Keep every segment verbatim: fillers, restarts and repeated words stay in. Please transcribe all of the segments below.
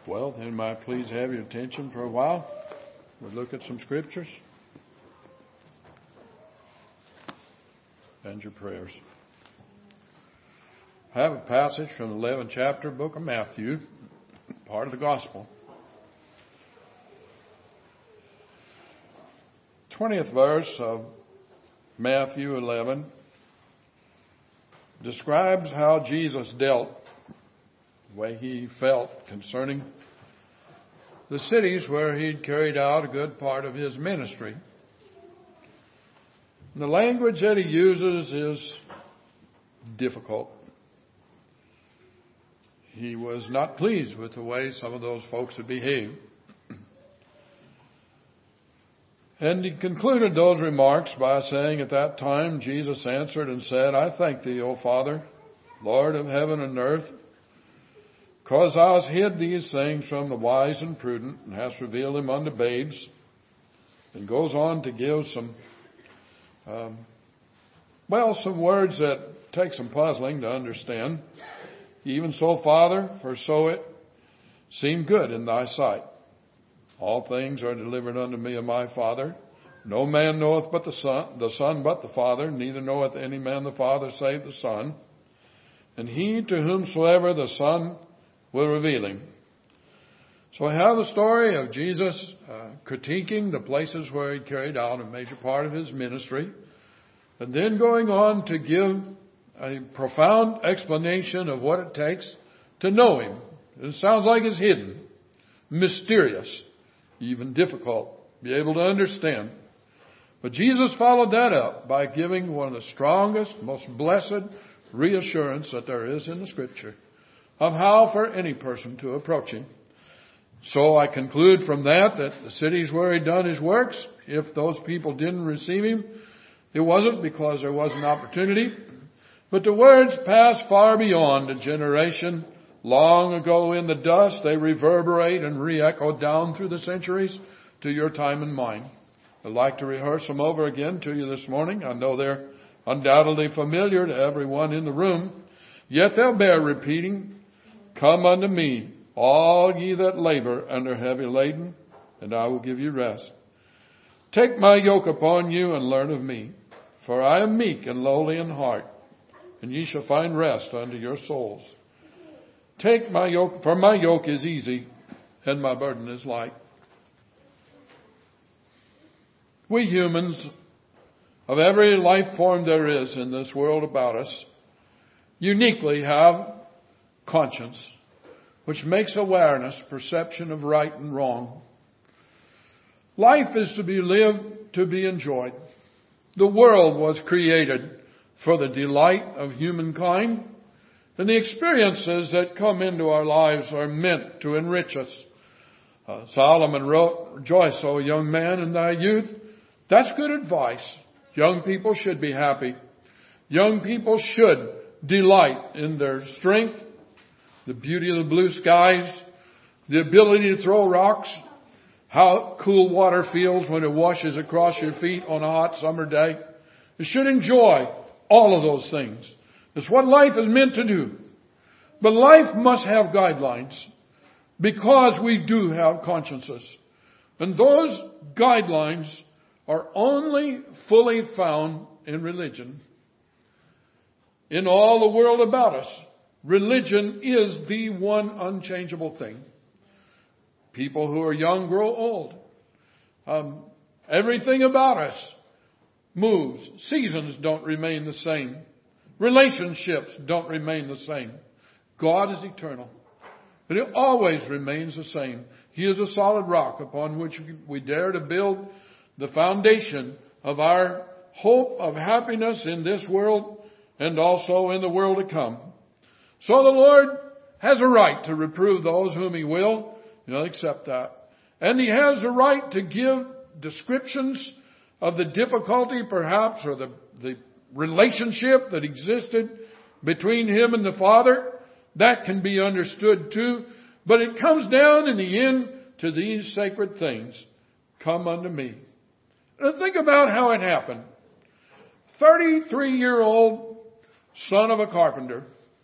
Well, then might I please have your attention for a while? We'll look at some scriptures and your prayers. I have a passage from the eleventh chapter, book of Matthew, part of the gospel. twentieth verse of Matthew eleven describes how Jesus dealt, the way he felt concerning the cities where he'd carried out a good part of his ministry. And the language that he uses is difficult. He was not pleased with the way some of those folks had behaved. And he concluded those remarks by saying, at that time, Jesus answered and said, I thank thee, O Father, Lord of heaven and earth, because thou hast hid these things from the wise and prudent, and hast revealed them unto babes. And goes on to give some, um, well, some words that take some puzzling to understand. Even so, Father, for so it seemed good in thy sight. All things are delivered unto me of my Father. No man knoweth but the Son, the Son but the Father, neither knoweth any man the Father save the Son. And he to whomsoever the Son will reveal him. So I have the story of Jesus uh, critiquing the places where he carried out a major part of his ministry, and then going on to give a profound explanation of what it takes to know him. It sounds like it's hidden, mysterious, even difficult to be able to understand. But Jesus followed that up by giving one of the strongest, most blessed reassurance that there is in the Scripture of how for any person to approach him. So I conclude from that that the cities where he'd done his works, if those people didn't receive him, it wasn't because there was an opportunity, but the words passed far beyond a generation. Long ago in the dust, they reverberate and re-echo down through the centuries to your time and mine. I'd like to rehearse them over again to you this morning. I know they're undoubtedly familiar to everyone in the room, yet they'll bear repeating. Come unto me, all ye that labor and are heavy laden, and I will give you rest. Take my yoke upon you and learn of me, for I am meek and lowly in heart, and ye shall find rest unto your souls. Take my yoke, for my yoke is easy, and my burden is light. We humans, of every life form there is in this world about us, uniquely have conscience, which makes awareness, perception of right and wrong. Life is to be lived, to be enjoyed. The world was created for the delight of humankind, and the experiences that come into our lives are meant to enrich us. Uh, Solomon wrote, Rejoice, O young man, in thy youth. That's good advice. Young people should be happy. Young people should delight in their strength, the beauty of the blue skies, the ability to throw rocks, how cool water feels when it washes across your feet on a hot summer day. You should enjoy all of those things. It's what life is meant to do. But life must have guidelines because we do have consciences. And those guidelines are only fully found in religion. In all the world about us, religion is the one unchangeable thing. People who are young grow old. Um, everything about us moves. Seasons don't remain the same. Relationships don't remain the same. God is eternal, but He always remains the same. He is a solid rock upon which we dare to build the foundation of our hope of happiness in this world and also in the world to come. So the Lord has a right to reprove those whom He will. You'll accept that. And He has the right to give descriptions of the difficulty perhaps or the, the relationship that existed between Him and the Father. That can be understood too. But it comes down in the end to these sacred things. Come unto me. Now think about how it happened. thirty-three-year-old son of a carpenter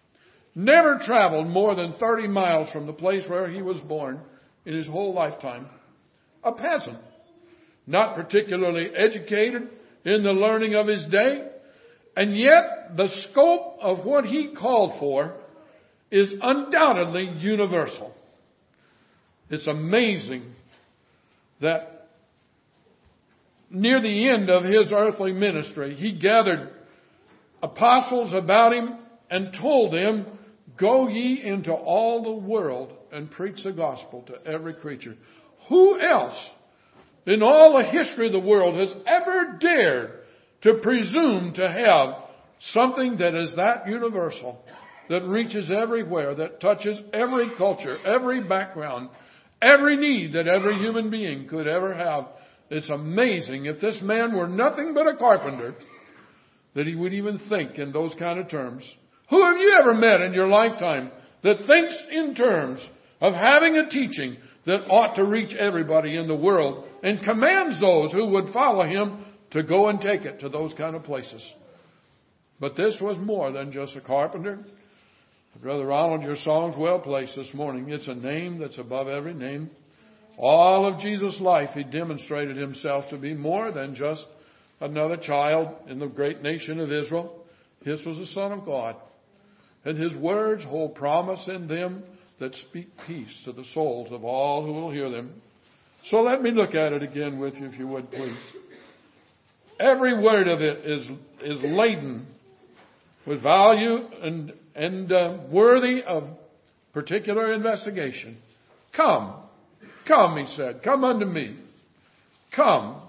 never traveled more than thirty miles from the place where he was born in his whole lifetime. A peasant, not particularly educated in the learning of his day, and yet the scope of what he called for is undoubtedly universal. It's amazing that near the end of his earthly ministry, he gathered apostles about him and told them, "Go ye into all the world and preach the gospel to every creature." Who else in all the history of the world has ever dared to presume to have something that is that universal, that reaches everywhere, that touches every culture, every background, every need that every human being could ever have? It's amazing, if this man were nothing but a carpenter, that he would even think in those kind of terms. Who have you ever met in your lifetime that thinks in terms of having a teaching that ought to reach everybody in the world and commands those who would follow him to go and take it to those kind of places? But this was more than just a carpenter. Brother Ronald, your song's well placed this morning. It's a name that's above every name. All of Jesus' life, he demonstrated himself to be more than just another child in the great nation of Israel. This was the Son of God. And his words hold promise in them that speak peace to the souls of all who will hear them. So let me look at it again with you, if you would, please. Every word of it is, is laden with value and, and uh, worthy of particular investigation. Come. Come, he said. Come unto me. Come.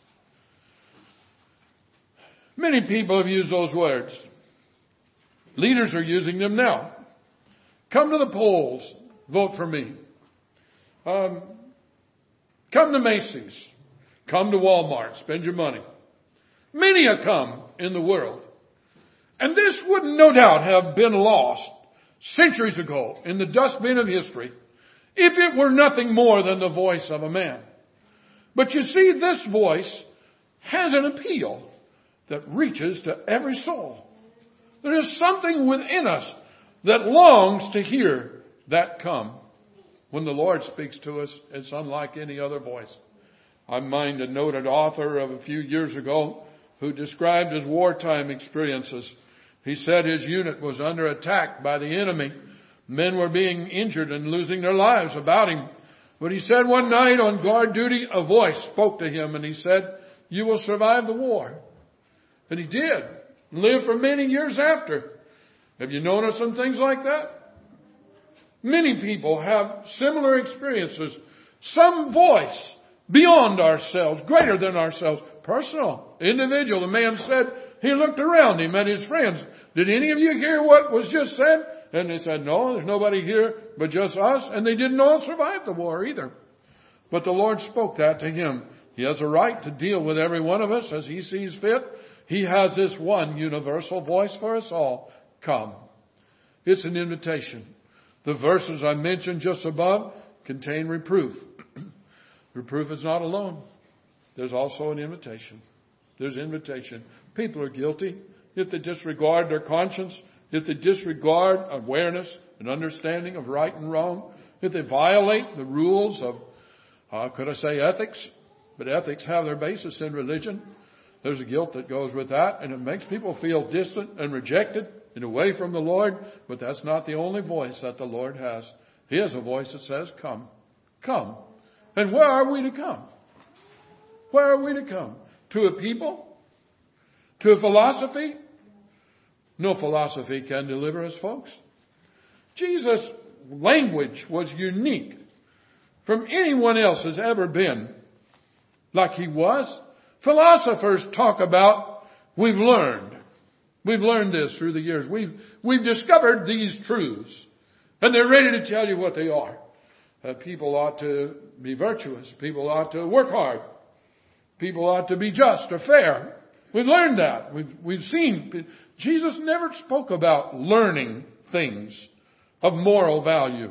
Many people have used those words. Leaders are using them now. Come to the polls. Vote for me. Um, come to Macy's. Come to Walmart. Spend your money. Many a come in the world. And this would no doubt have been lost centuries ago in the dustbin of history if it were nothing more than the voice of a man. But you see, this voice has an appeal that reaches to every soul. There is something within us that longs to hear that come. When the Lord speaks to us, it's unlike any other voice. I mind a noted author of a few years ago who described his wartime experiences. He said his unit was under attack by the enemy. Men were being injured and losing their lives about him. But he said one night on guard duty, a voice spoke to him and he said, "You will survive the war." And he did. Lived for many years after. Have you known of some things like that? Many people have similar experiences. Some voice beyond ourselves, greater than ourselves, personal, individual. The man said he looked around him at his friends. "Did any of you hear what was just said?" And they said, "No, there's nobody here but just us." And they didn't all survive the war either. But the Lord spoke that to him. He has a right to deal with every one of us as he sees fit. He has this one universal voice for us all. Come. It's an invitation. The verses I mentioned just above contain reproof. Reproof is not alone. There's also an invitation. There's invitation. People are guilty if they disregard their conscience, if they disregard awareness and understanding of right and wrong, if they violate the rules of, uh, could I say ethics? But ethics have their basis in religion. There's a guilt that goes with that, and it makes people feel distant and rejected and away from the Lord. But that's not the only voice that the Lord has. He has a voice that says, "Come, come." And where are we to come? Where are we to come? To a people? To a philosophy? No philosophy can deliver us, folks. Jesus' language was unique from anyone else has ever been like he was. Philosophers talk about, we've learned. We've learned this through the years. We've, we've discovered these truths. And they're ready to tell you what they are. Uh, people ought to be virtuous. People ought to work hard. People ought to be just or fair. We've learned that. We've, we've seen. Jesus never spoke about learning things of moral value.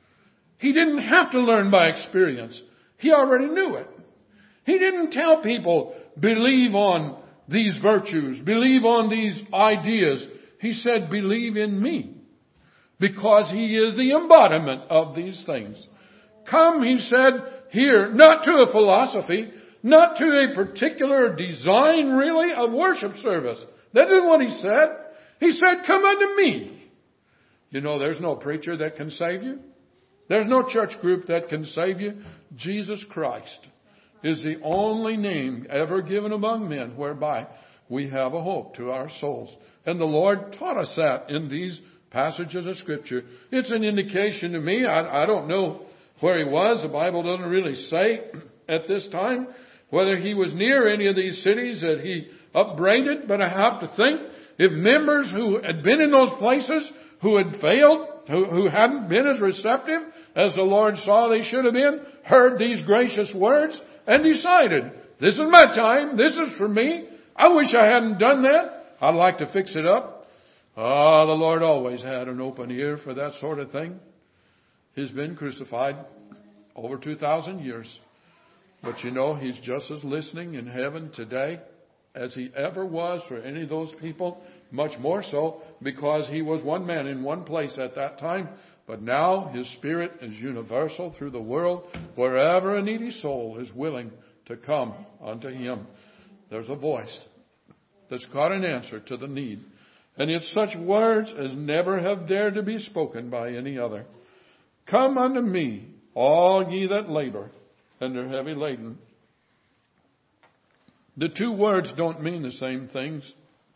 He didn't have to learn by experience. He already knew it. He didn't tell people, believe on these virtues, believe on these ideas. He said, believe in me. because He is the embodiment of these things. Come, He said here, not to a philosophy, not to a particular design really of worship service. That isn't what He said. He said, come unto me. You know, there's no preacher that can save you. There's no church group that can save you. Jesus Christ is the only name ever given among men whereby we have a hope to our souls. And the Lord taught us that in these passages of Scripture. It's an indication to me. I, I don't know where He was. The Bible doesn't really say at this time whether He was near any of these cities that He upbraided. But I have to think if members who had been in those places who had failed, who, who hadn't been as receptive as the Lord saw they should have been, heard these gracious words and decided, this is my time, this is for me, I wish I hadn't done that, I'd like to fix it up. Ah, the Lord always had an open ear for that sort of thing. He's been crucified over two thousand years. But you know, He's just as listening in heaven today as He ever was for any of those people. Much more so because He was one man in one place at that time. But now His Spirit is universal through the world. Wherever a needy soul is willing to come unto Him, there's a voice that's got an answer to the need. And it's such words as never have dared to be spoken by any other. Come unto me, all ye that labor and are heavy laden. The two words don't mean the same things.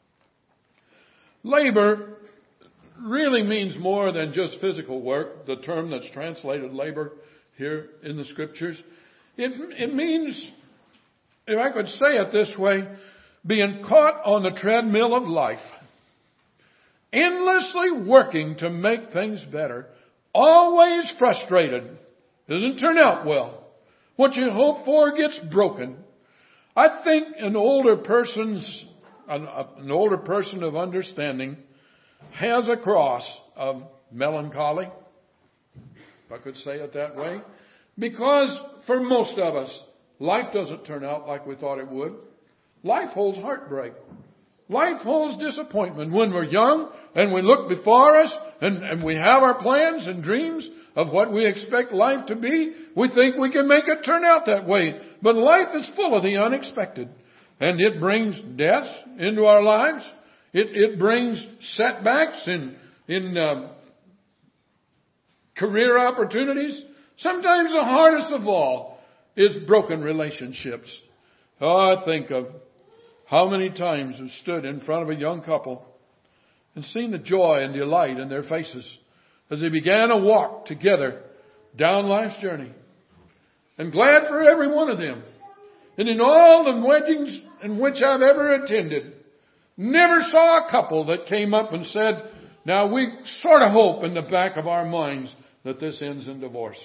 Labor really means more than just physical work, the term that's translated labor here in the Scriptures. It, it means, if I could say it this way, being caught on the treadmill of life, endlessly working to make things better, always frustrated, doesn't turn out well. What you hope for gets broken. I think an older person's, an, an older person of understanding has a cross of melancholy, if I could say it that way, because for most of us, life doesn't turn out like we thought it would. Life holds heartbreak. Life holds disappointment. When we're young and we look before us and, and we have our plans and dreams of what we expect life to be, we think we can make it turn out that way. But life is full of the unexpected. And it brings death into our lives. It, it brings setbacks in, in um, career opportunities. Sometimes the hardest of all is broken relationships. Oh, I think of how many times I've stood in front of a young couple and seen the joy and delight in their faces as they began a walk together down life's journey. And glad for every one of them. And in all the weddings in which I've ever attended, never saw a couple that came up and said, now we sort of hope in the back of our minds that this ends in divorce.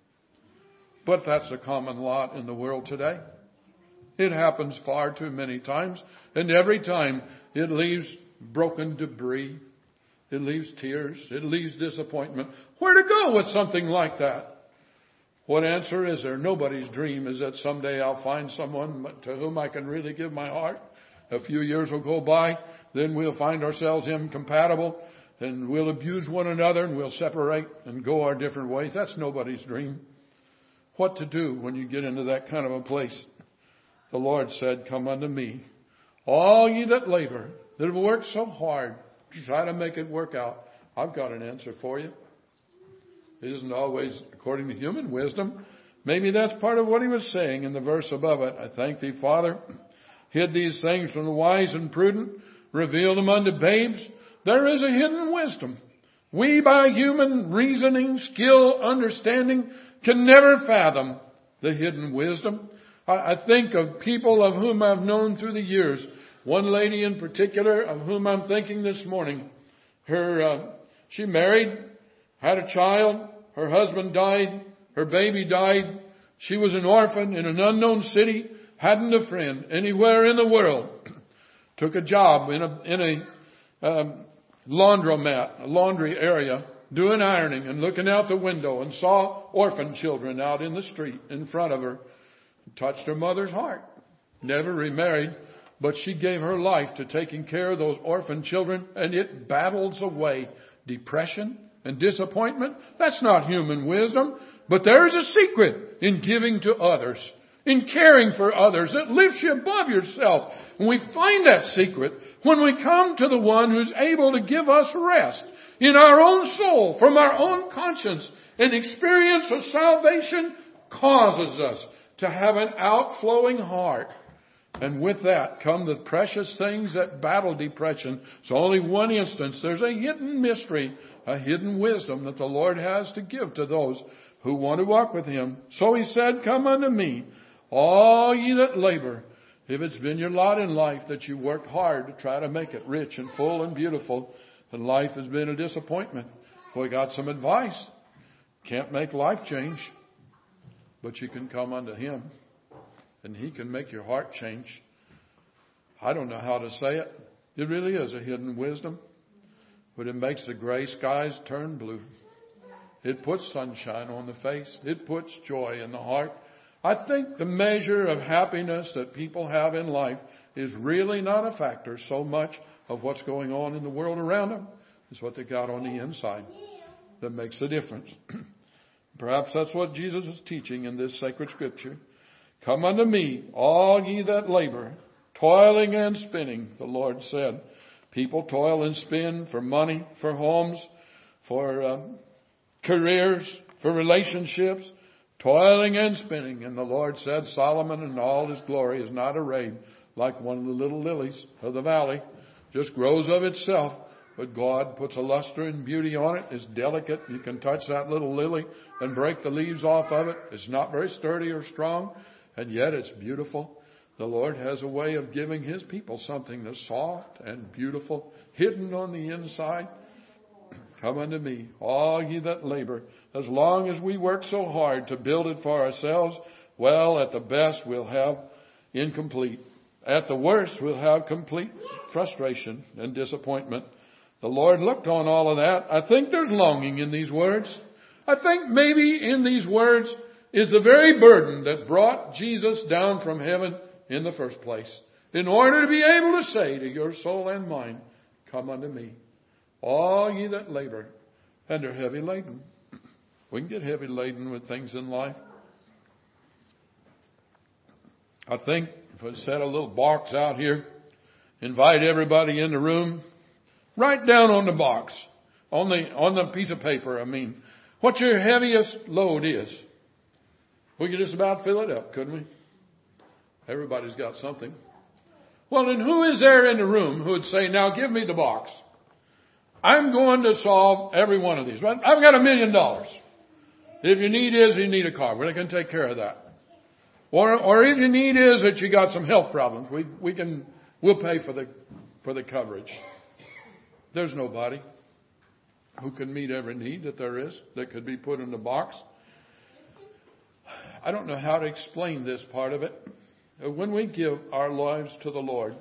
But that's a common lot in the world today. It happens far too many times. And every time it leaves broken debris. It leaves tears. It leaves disappointment. Where to go with something like that? What answer is there? Nobody's dream is that someday I'll find someone to whom I can really give my heart. A few years will go by. Then we'll find ourselves incompatible. And we'll abuse one another and we'll separate and go our different ways. That's nobody's dream. What to do when you get into that kind of a place? The Lord said, come unto me, all ye that labor, that have worked so hard to try to make it work out. I've got an answer for you. It isn't always according to human wisdom. Maybe that's part of what He was saying in the verse above it. I thank Thee, Father, hid these things from the wise and prudent, revealed them unto babes. There is a hidden wisdom. We, by human reasoning, skill, understanding, can never fathom the hidden wisdom. I think of people of whom I've known through the years. One lady in particular of whom I'm thinking this morning. Her, uh, she married, had a child, her husband died, her baby died. She was an orphan in an unknown city, hadn't a friend anywhere in the world. Took a job in a, in a um, laundromat, a laundry area, doing ironing and looking out the window and saw orphan children out in the street in front of her. Touched her mother's heart. Never remarried, but she gave her life to taking care of those orphan children, and it battles away depression and disappointment. That's not human wisdom. But there is a secret in giving to others, in caring for others that lifts you above yourself. And we find that secret when we come to the one who's able to give us rest in our own soul, from our own conscience. An experience of salvation causes us to have an outflowing heart. And with that come the precious things that battle depression. It's only one instance. There's a hidden mystery, a hidden wisdom that the Lord has to give to those who want to walk with Him. So He said, come unto me, all ye that labor. If it's been your lot in life that you worked hard to try to make it rich and full and beautiful, and life has been a disappointment, well, we got some advice. Can't make life change, but you can come unto Him, and He can make your heart change. I don't know how to say it. It really is a hidden wisdom, but it makes the gray skies turn blue. It puts sunshine on the face. It puts joy in the heart. I think the measure of happiness that people have in life is really not a factor so much of what's going on in the world around them. It's what they got on the inside that makes the difference. Perhaps that's what Jesus is teaching in this sacred scripture. Come unto me, all ye that labor, toiling and spinning, the Lord said. People toil and spin for money, for homes, for um, careers, for relationships, toiling and spinning. And the Lord said, Solomon in all his glory is not arrayed like one of the little lilies of the valley. Just grows of itself. But God puts a luster and beauty on it. It's delicate. You can touch that little lily and break the leaves off of it. It's not very sturdy or strong, and yet it's beautiful. The Lord has a way of giving His people something that's soft and beautiful, hidden on the inside. Come unto me, all ye that labor. As long as we work so hard to build it for ourselves, well, at the best we'll have incomplete. At the worst, we'll have complete frustration and disappointment. The Lord looked on all of that. I think there's longing in these words. I think maybe in these words is the very burden that brought Jesus down from heaven in the first place, in order to be able to say to your soul and mine, come unto me, all ye that labor and are heavy laden. We can get heavy laden with things in life. I think if I set a little box out here, invite everybody in the room, write down on the box, on the on the piece of paper, I mean, what your heaviest load is. We could just about fill it up, couldn't we? Everybody's got something. Well, then who is there in the room who would say, now give me the box. I'm going to solve every one of these. Right? I've got a million dollars. If your need is you need a car, we're going to take care of that. Or, or if your need is that you got some health problems, we we can we'll pay for the for the coverage. There's nobody who can meet every need that there is that could be put in the box. I don't know how to explain this part of it. When we give our lives to the Lord,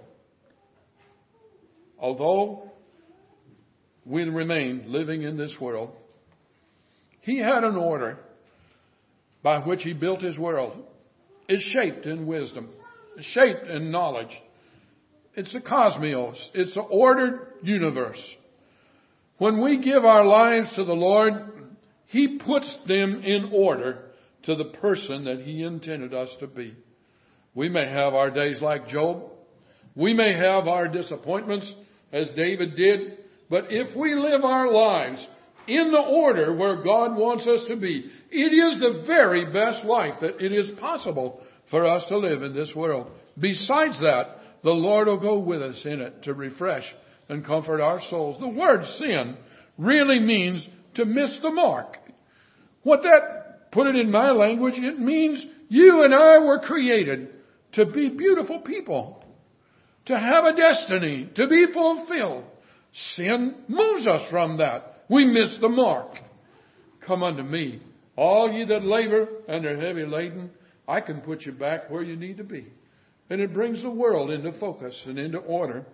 although we remain living in this world, He had an order by which He built His world. It's shaped in wisdom. It's shaped in knowledge. It's the cosmos. It's an ordered universe. When we give our lives to the Lord, He puts them in order to the person that He intended us to be. We may have our days like Job. We may have our disappointments as David did. But if we live our lives in the order where God wants us to be, it is the very best life that it is possible for us to live in this world. Besides that, the Lord will go with us in it to refresh and comfort our souls. The word sin really means to miss the mark. What that, put it in my language, it means you and I were created to be beautiful people, to have a destiny, to be fulfilled. Sin moves us from that. We miss the mark. Come unto me, all ye that labor and are heavy laden. I can put you back where you need to be. And it brings the world into focus and into order.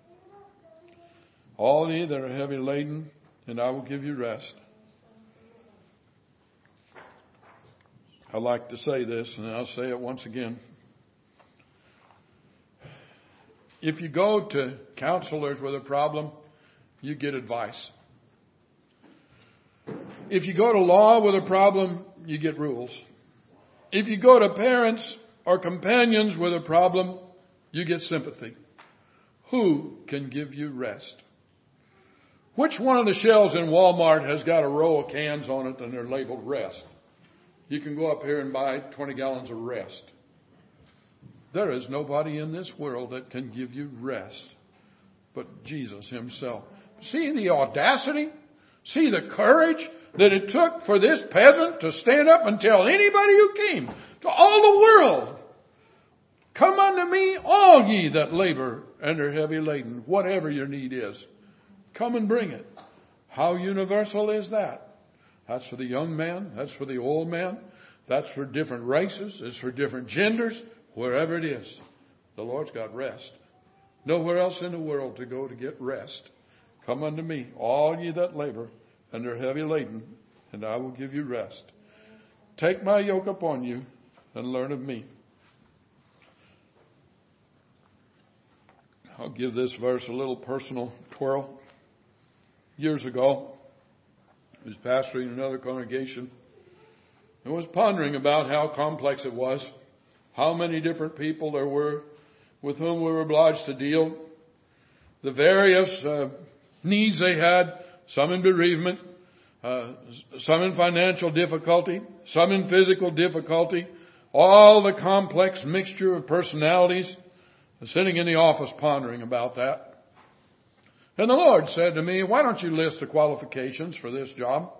All ye that are heavy laden, and I will give you rest. I like to say this, and I'll say it once again. If you go to counselors with a problem, you get advice. If you go to law with a problem, you get rules. If you go to parents or companions with a problem, you get sympathy. Who can give you rest? Which one of the shelves in Walmart has got a row of cans on it and they're labeled rest? You can go up here and buy twenty gallons of rest. There is nobody in this world that can give you rest but Jesus himself. See the audacity? See the courage that it took for this peasant to stand up and tell anybody who came to all the world, come unto me, all ye that labor and are heavy laden, whatever your need is. Come and bring it. How universal is that? That's for the young man. That's for the old man. That's for different races. It's for different genders. Wherever it is, the Lord's got rest. Nowhere else in the world to go to get rest. Come unto me, all ye that labor and are heavy laden, and I will give you rest. Take my yoke upon you and learn of me. I'll give this verse a little personal twirl. Years ago, I was pastoring another congregation and was pondering about how complex it was, how many different people there were with whom we were obliged to deal, the various uh, needs they had, some in bereavement, uh, some in financial difficulty, some in physical difficulty, all the complex mixture of personalities. I was sitting in the office pondering about that. And the Lord said to me, why don't you list the qualifications for this job?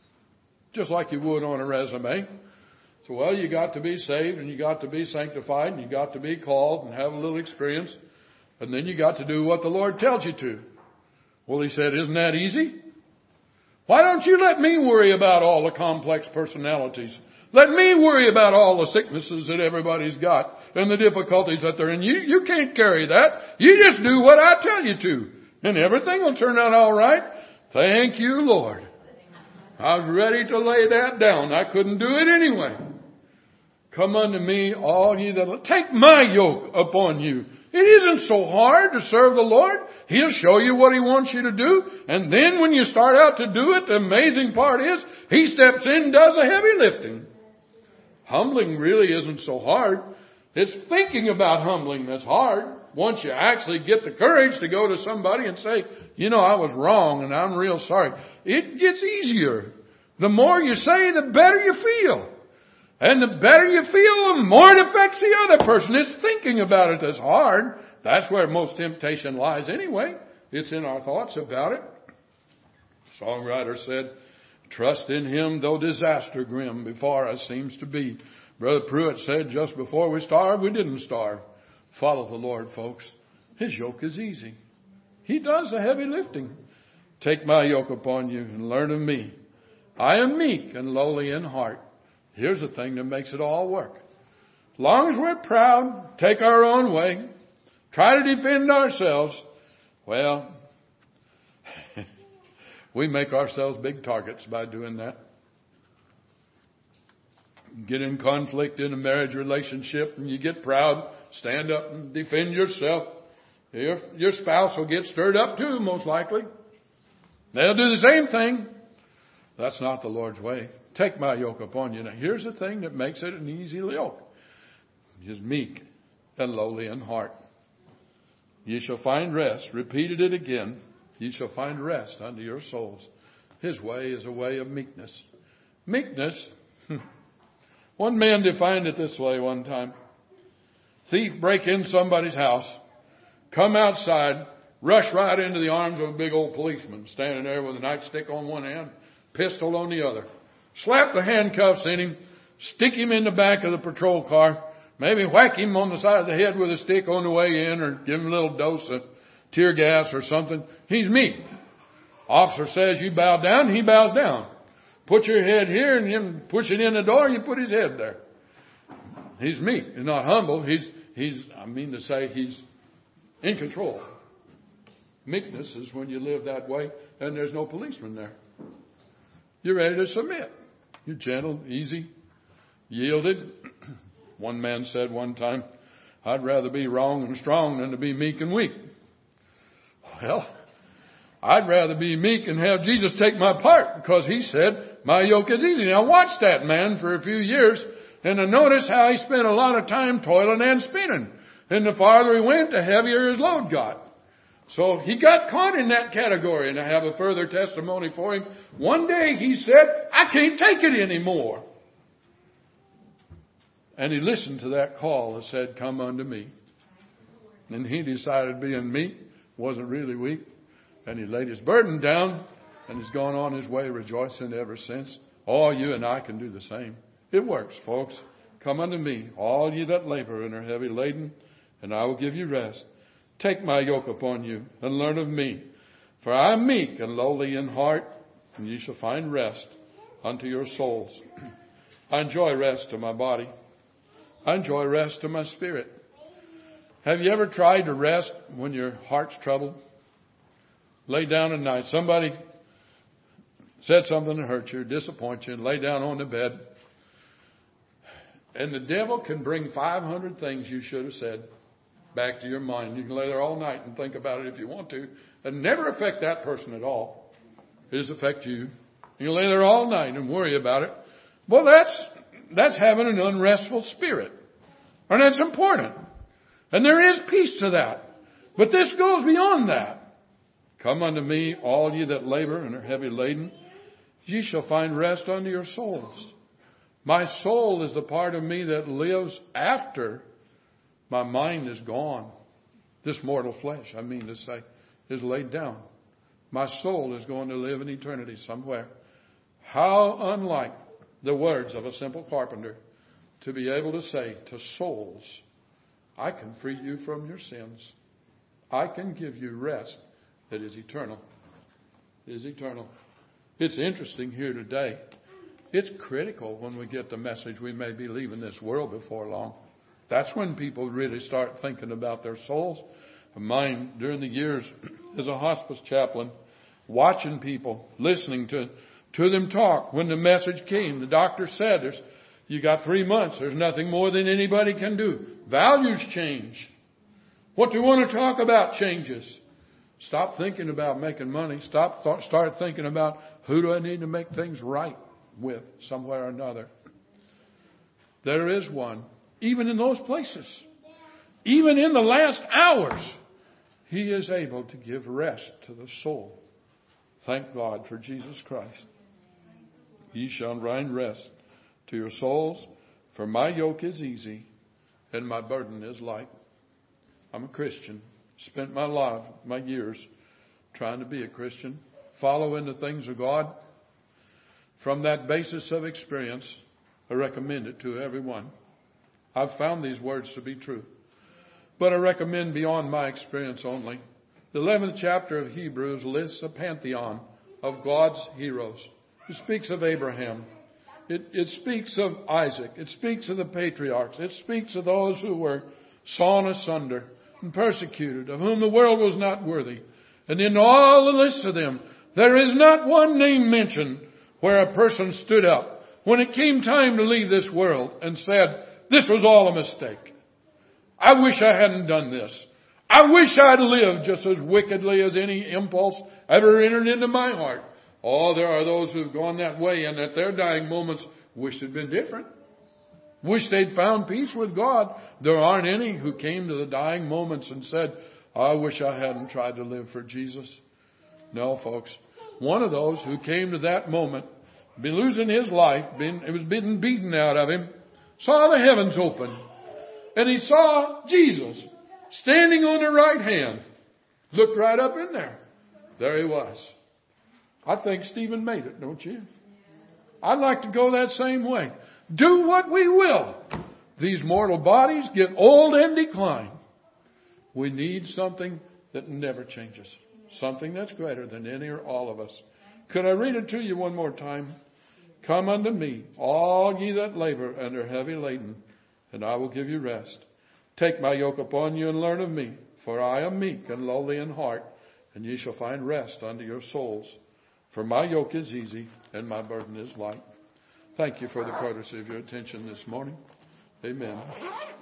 Just like you would on a resume. So, well, you got to be saved and you got to be sanctified and you got to be called and have a little experience. And then you got to do what the Lord tells you to. Well, he said, isn't that easy? Why don't you let me worry about all the complex personalities? Let me worry about all the sicknesses that everybody's got and the difficulties that they're in. You, you can't carry that. You just do what I tell you to. And everything will turn out all right. Thank you, Lord. I was ready to lay that down. I couldn't do it anyway. Come unto me, all ye that... Take my yoke upon you. It isn't so hard to serve the Lord. He'll show you what He wants you to do. And then when you start out to do it, the amazing part is He steps in and does the heavy lifting. Humbling really isn't so hard. It's thinking about humbling that's hard. Once you actually get the courage to go to somebody and say, you know, I was wrong and I'm real sorry. It gets easier. The more you say, the better you feel. And the better you feel, the more it affects the other person. It's thinking about it that's hard. That's where most temptation lies anyway. It's in our thoughts about it. The songwriter said, trust in Him though disaster grim before us seems to be. Brother Pruitt said just before we starved, we didn't starve. Follow the Lord, folks. His yoke is easy. He does the heavy lifting. Take my yoke upon you and learn of me. I am meek and lowly in heart. Here's the thing that makes it all work. As long as we're proud, take our own way, try to defend ourselves, well, we make ourselves big targets by doing that. Get in conflict in a marriage relationship and you get proud, stand up and defend yourself. Your, your spouse will get stirred up too, most likely. They'll do the same thing. That's not the Lord's way. Take my yoke upon you. Now here's the thing that makes it an easy yoke. He is meek and lowly in heart. Ye shall find rest. Repeated it again. Ye shall find rest unto your souls. His way is a way of meekness. Meekness, one man defined it this way one time. Thief break in somebody's house, come outside, rush right into the arms of a big old policeman standing there with a nightstick on one hand, pistol on the other. Slap the handcuffs in him, stick him in the back of the patrol car, maybe whack him on the side of the head with a stick on the way in or give him a little dose of tear gas or something. He's meek. Officer says you bow down, he bows down. Put your head here and him push it in the door, you put his head there. He's meek. He's not humble. He's, he's, I mean to say he's in control. Meekness is when you live that way and there's no policeman there. You're ready to submit. You're gentle, easy, yielded. One man said one time, I'd rather be wrong and strong than to be meek and weak. Well, I'd rather be meek and have Jesus take my part because He said, My yoke is easy. Now watch that man for a few years, and I notice how he spent a lot of time toiling and spinning. And the farther he went, the heavier his load got. So he got caught in that category, and I have a further testimony for him. One day he said, I can't take it anymore. And he listened to that call that said, come unto me. And he decided being meek, wasn't really weak. And he laid his burden down, and he's gone on his way rejoicing ever since. Oh, you and I can do the same. It works, folks. Come unto me, all ye that labor and are heavy laden, and I will give you rest. Take my yoke upon you and learn of me. For I am meek and lowly in heart, and ye shall find rest unto your souls. I enjoy rest to my body. I enjoy rest to my spirit. Have you ever tried to rest when your heart's troubled? Lay down at night. Somebody said something that hurt you, disappoint you, and lay down on the bed. And the devil can bring five hundred things you should have said back to your mind. You can lay there all night and think about it if you want to. It never affect that person at all. It just affect you. You can lay there all night and worry about it. Well, that's that's having an unrestful spirit. And that's important. And there is peace to that. But this goes beyond that. Come unto me, all ye that labor and are heavy laden. Ye shall find rest unto your souls. My soul is the part of me that lives after my mind is gone. This mortal flesh, I mean to say, is laid down. My soul is going to live in eternity somewhere. How unlike the words of a simple carpenter to be able to say to souls, I can free you from your sins. I can give you rest that is eternal. It is eternal. It's interesting here today. It's critical when we get the message we may be leaving this world before long. That's when people really start thinking about their souls. Mine, during the years as a hospice chaplain, watching people, listening to, to them talk. When the message came, the doctor said, there's, you got three months. There's nothing more than anybody can do. Values change. What do you want to talk about changes. Stop thinking about making money. Stop, th- start thinking about who do I need to make things right with somewhere or another. There is one. Even in those places. Even in the last hours. He is able to give rest to the soul. Thank God for Jesus Christ. Ye shall find rest to your souls. For my yoke is easy and my burden is light. I'm a Christian. Spent my life, my years, trying to be a Christian. Following the things of God. From that basis of experience, I recommend it to everyone. I've found these words to be true. But I recommend beyond my experience only. The eleventh chapter of Hebrews lists a pantheon of God's heroes. It speaks of Abraham. It, it speaks of Isaac. It speaks of the patriarchs. It speaks of those who were sawn asunder and persecuted, of whom the world was not worthy. And in all the list of them, there is not one name mentioned where a person stood up when it came time to leave this world and said, this was all a mistake. I wish I hadn't done this. I wish I'd lived just as wickedly as any impulse ever entered into my heart. Oh, there are those who've gone that way and at their dying moments wish it had been different. Wish they'd found peace with God. There aren't any who came to the dying moments and said, I wish I hadn't tried to live for Jesus. No, folks. One of those who came to that moment, been losing his life, been, it was being beaten out of him, saw the heavens open. And he saw Jesus standing on the right hand. Looked right up in there. There he was. I think Stephen made it, don't you? I'd like to go that same way. Do what we will. These mortal bodies get old and decline. We need something that never changes. Something that's greater than any or all of us. Could I read it to you one more time? Come unto me, all ye that labor and are heavy laden, and I will give you rest. Take my yoke upon you and learn of me, for I am meek and lowly in heart, and ye shall find rest unto your souls. For my yoke is easy and my burden is light. Thank you for the courtesy of your attention this morning. Amen.